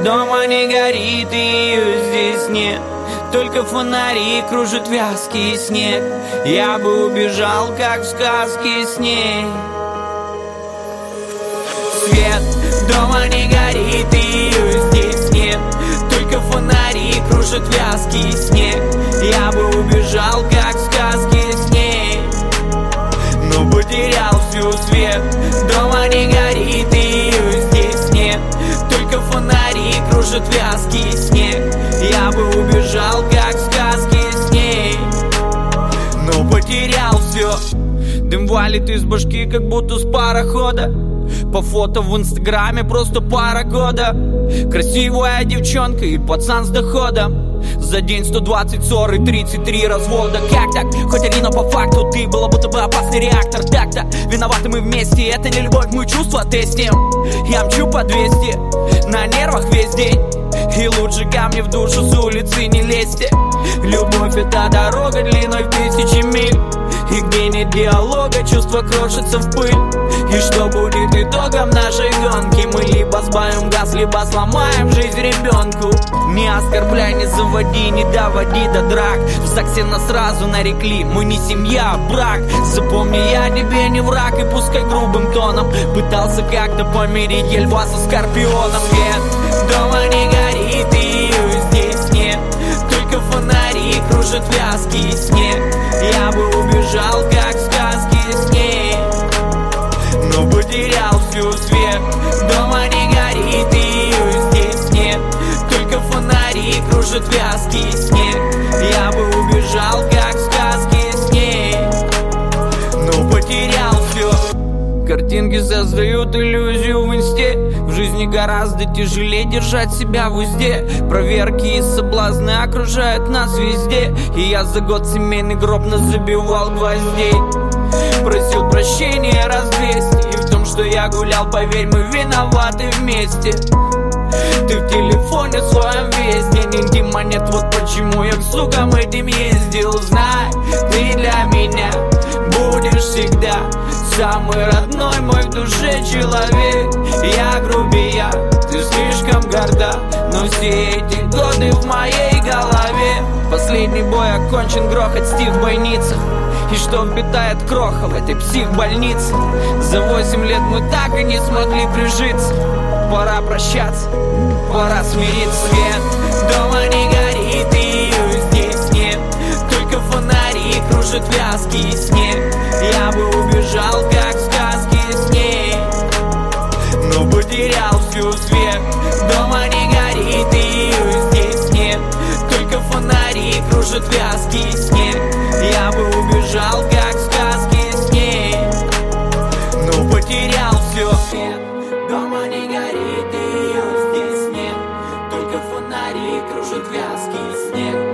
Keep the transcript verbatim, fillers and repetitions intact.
Дома не горит, и ее здесь нет. Только фонари кружит вязкий снег. Я бы убежал, как в сказке с ней. Свет дома не горит, и ее здесь нет. Только фонари кружит вязкий снег. Я бы убежал, как в сказке с ней, но потерял всю свет. Дома не горит, и ее здесь нет. Только фонари кружит вязкий снег. Я бы убежал, как в сказке с ней, но потерял все. Дым валит из башки, как будто с парохода. По фото в инстаграме просто пара года. Красивая девчонка и пацан с доходом. За день сто двадцать ссор и тридцать три развода. Как так? Хоть один, но по факту ты была будто бы опасный реактор. Так-то виноваты мы вместе. Это не любовь, мы чувства тестим. Я мчу по двести, на нервах весь день. И лучше ко мне в душу с улицы не лезьте. Любовь — это дорога длиной в тысячи миль. И где нет диалога, чувство крошится в пыль. И что будет итогом нашей гонки? Мы либо сбавим газ, либо сломаем жизнь ребенку. Не оскорбляй, не заводи, не доводи до драк. В ЗАГСе нас сразу нарекли, мы не семья, а брак. Запомни, я тебе не враг, и пускай грубым тоном пытался как-то помирить я льва со скорпионом. Свет дома не горит, и ее здесь нет. Только фонари кружат вязкий снег. Я бы убежал, как в сказке с ней, но потерял всю свет. Дома не горит, и ее здесь нет. Только фонари кружат вязкий снег. Я бы убежал, как в сказке с ней, но потерял все. Картинки создают иллюзию в инсте. В жизни гораздо тяжелее держать себя в узде. Проверки и соблазны окружают нас везде. И я за год семейный гроб назабивал гвоздей. Просил прощения раз двести. И в том, что я гулял, поверь, мы виноваты вместе. Ты в телефоне своем весь день, интима нет, вот почему я к сукам этим ездил. Знай, ты для меня будешь всегда самый родной мой в душе человек. Я грубия, ты слишком горда, но все эти годы в моей голове. Последний бой окончен, грохот стих в бойницах. И что вбитает кроха в этой психбольнице? За восемь лет мы так и не смогли прижиться. Пора прощаться, пора смириться. Свет дома не горит, и ее здесь нет. Только фонари кружат вязкий снег. Я бы убежал, как в сказке с ней, но потерял всю свет. Дома не горит, и ее здесь нет. Только фонари кружат вязкий снег. Я бы убежал, как в сказке с ней, но потерял все. Свет дома не горит, и ее здесь нет. Только фонари кружат вязкий снег.